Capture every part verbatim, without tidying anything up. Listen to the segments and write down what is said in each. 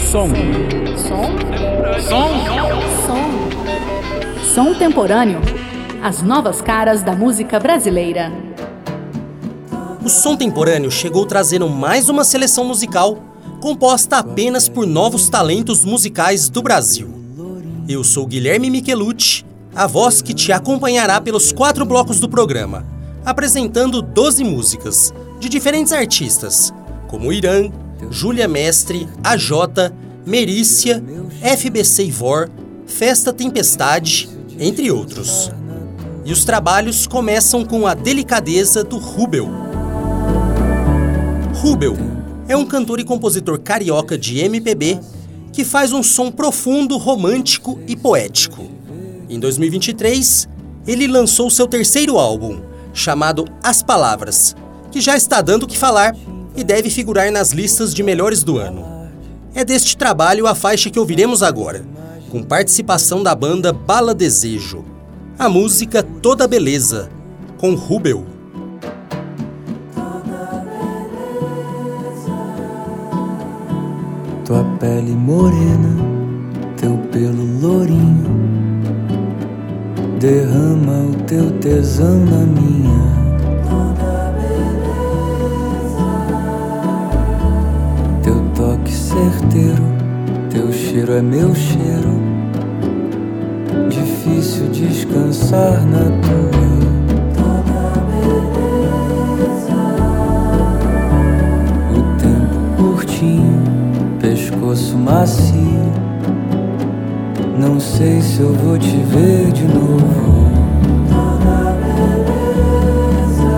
Som. Som? Som. Som. Som temporâneo. As novas caras da música brasileira. O Som Temporâneo chegou trazendo mais uma seleção musical composta apenas por novos talentos musicais do Brasil. Eu sou Guilherme Michelucci, a voz que te acompanhará pelos quatro blocos do programa, apresentando doze músicas de diferentes artistas, como Irã, Júlia Mestre, A J, Merícia, F B C Ivor, Festa Tempestade, entre outros. E os trabalhos começam com a delicadeza do Rubel. Rubel é um cantor e compositor carioca de M P B que faz um som profundo, romântico e poético. Em dois mil e vinte e três, ele lançou seu terceiro álbum, chamado As Palavras, que já está dando o que falar e deve figurar nas listas de melhores do ano. É deste trabalho a faixa que ouviremos agora, com participação da banda Bala Desejo. A música Toda Beleza, com Rubel. Tua pele morena, teu pelo lourinho, derrama o teu tesão na minha. Toda beleza. Teu toque certeiro, teu cheiro é meu cheiro. Difícil descansar na tua. Toda beleza. O tempo curtinho, pescoço macio. Não sei se eu vou te ver de novo. Toda beleza.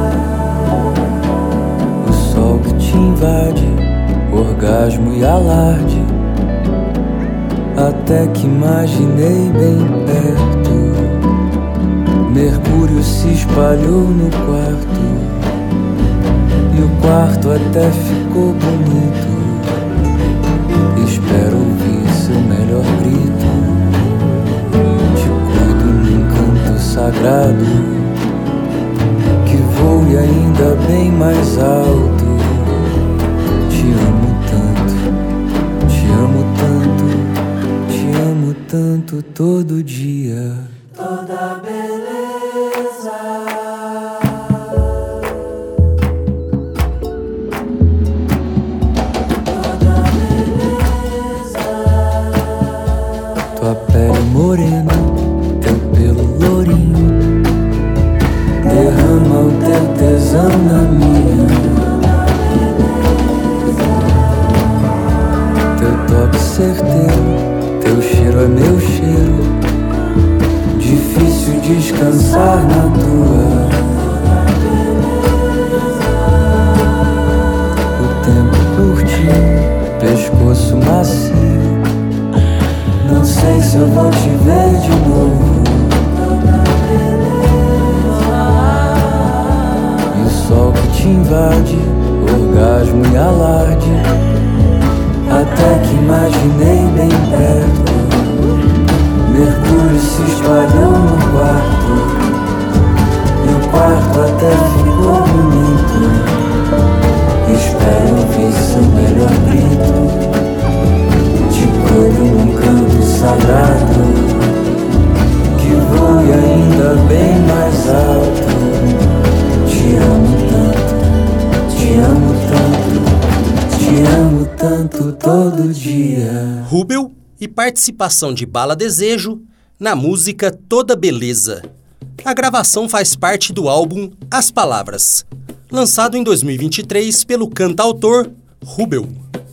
O sol que te invade, orgasmo e alarde. Até que imaginei bem perto. Mercúrio se espalhou no quarto. E o quarto até ficou bonito. Espero ouvir seu melhor grito. Te cuido num canto sagrado, que voe ainda bem mais alto. Te amo tanto, te amo tanto, te amo tanto todo dia. Toda beleza. Tua pele morena, teu pelo lourinho, derrama o teu tesão na minha. Teu toque certeiro, teu cheiro é meu cheiro. Difícil descansar na tua. O tempo curtinho, pescoço macio. Não sei se eu vou te ver de novo. E o sol que te invade, orgasmo e alarde. Até que imaginei bem perto. Mercúrio se espalhou no quarto. E o quarto até ficou bonito. Espero ouvir seu melhor grito. Te cuido num canto sagrado, que voe ainda bem mais alto. Te amo tanto, te amo tanto, te amo tanto todo dia. Rubel e participação de Bala Desejo na música Toda Beleza. A gravação faz parte do álbum As Palavras, lançado em dois mil e vinte e três pelo cantautor Rubel.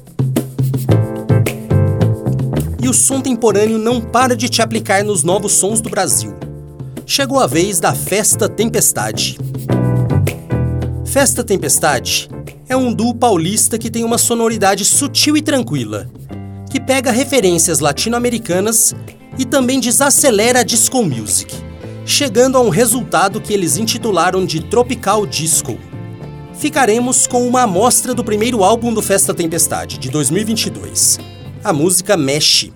E o Som Temporâneo não para de te aplicar nos novos sons do Brasil. Chegou a vez da Festa Tempestade. Festa Tempestade é um duo paulista que tem uma sonoridade sutil e tranquila, que pega referências latino-americanas e também desacelera a disco music, chegando a um resultado que eles intitularam de Tropical Disco. Ficaremos com uma amostra do primeiro álbum do Festa Tempestade, de dois mil e vinte e dois. A música Mexe.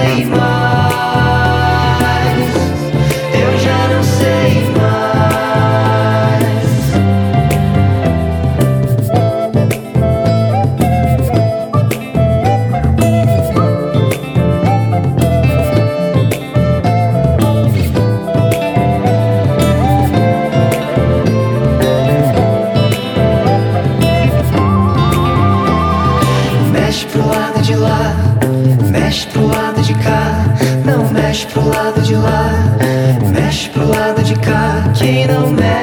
sei mais, eu já não sei mais. Mexe pro lado de lá, mexe pro lado de cá, não mexe pro lado de lá, mexe pro lado de cá, quem não mexe.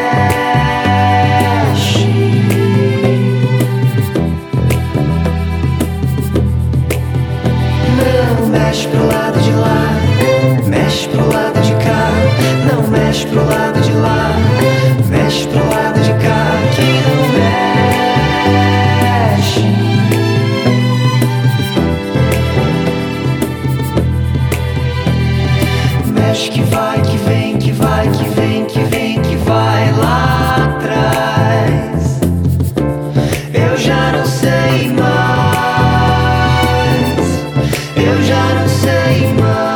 Não mexe pro lado de lá, mexe pro lado de cá, não mexe pro lado de lá, mexe pro lado de cá, quem não mexe. Mexe que vai, que vem, que vai, que vem, que vem, que vai lá atrás. Eu já não sei mais, eu já não sei mais.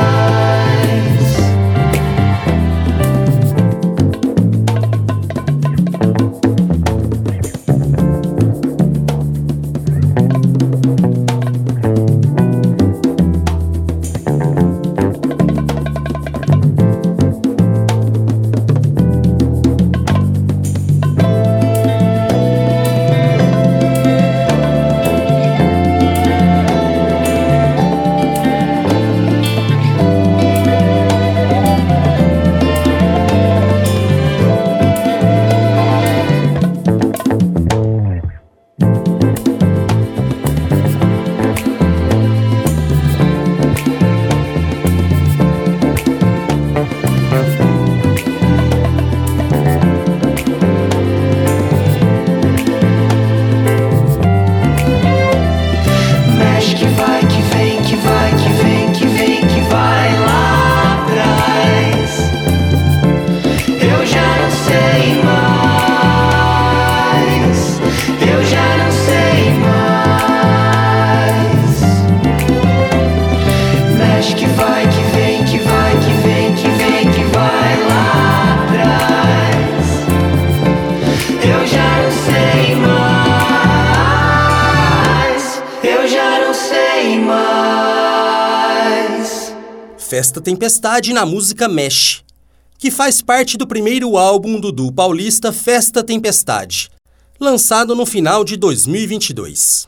Festa Tempestade na música Mexe, que faz parte do primeiro álbum do duo paulista Festa Tempestade, lançado no final de dois mil e vinte e dois.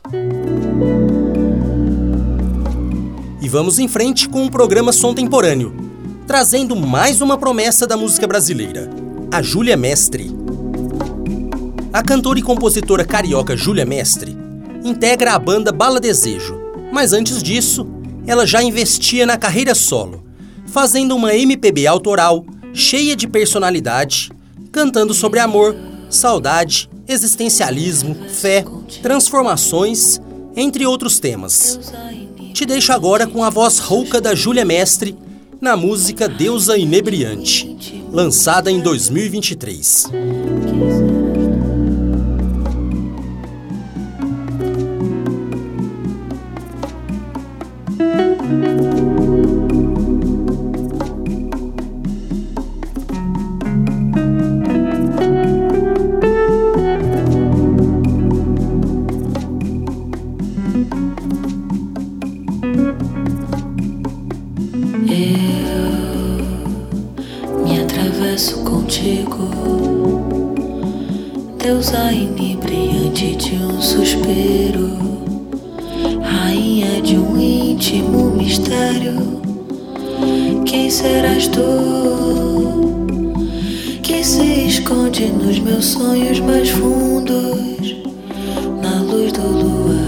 E vamos em frente com o programa Som Temporâneo, trazendo mais uma promessa da música brasileira, a Júlia Mestre. A cantora e compositora carioca Júlia Mestre integra a banda Bala Desejo, mas antes disso, ela já investia na carreira solo, fazendo uma M P B autoral cheia de personalidade, cantando sobre amor, saudade, existencialismo, fé, transformações, entre outros temas. Te deixo agora com a voz rouca da Júlia Mestre na música Deusa Inebriante, lançada em dois mil e vinte e três. Deusa inebriante de um suspiro, rainha de um íntimo mistério. Quem serás tu que se esconde nos meus sonhos mais fundos, na luz do luar?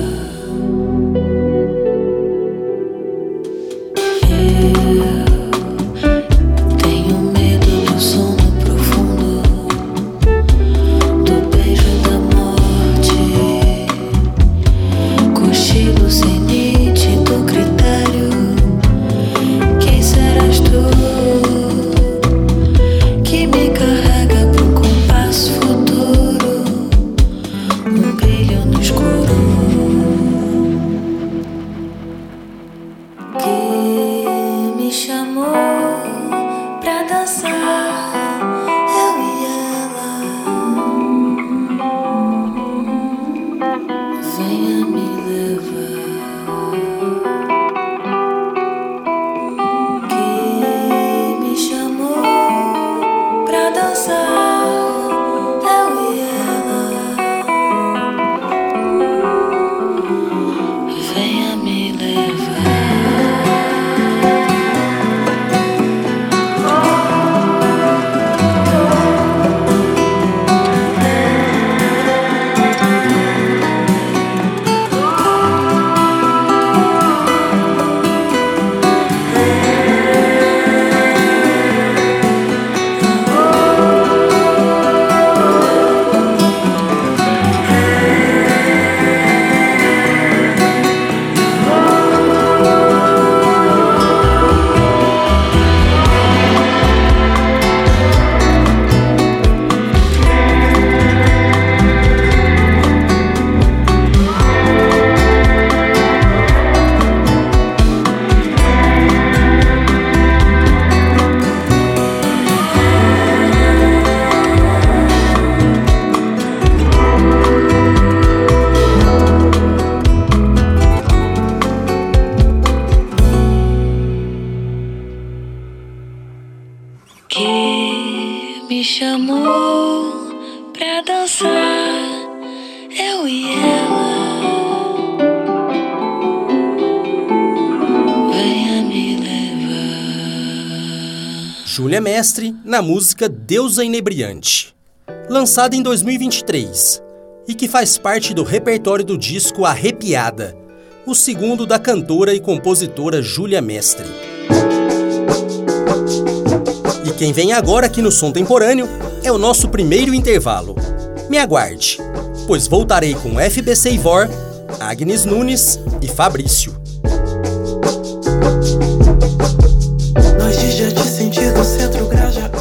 Que chamou pra dançar, eu e ela. Venha me levar. Que me chamou pra dançar, eu e ela. Venha me levar. Que me chamou pra dançar, eu e ela. Venha me levar. Júlia Mestre, na música Deusa Inebriante, lançada em dois mil e vinte e três, e que faz parte do repertório do disco Arrepiada, o segundo da cantora e compositora Júlia Mestre. E quem vem agora aqui no Som Temporâneo é o nosso primeiro intervalo. Me aguarde, pois voltarei com F B C Ivor, Agnes Nunes e Fabrício. Nós de já te sentir no centro, graja.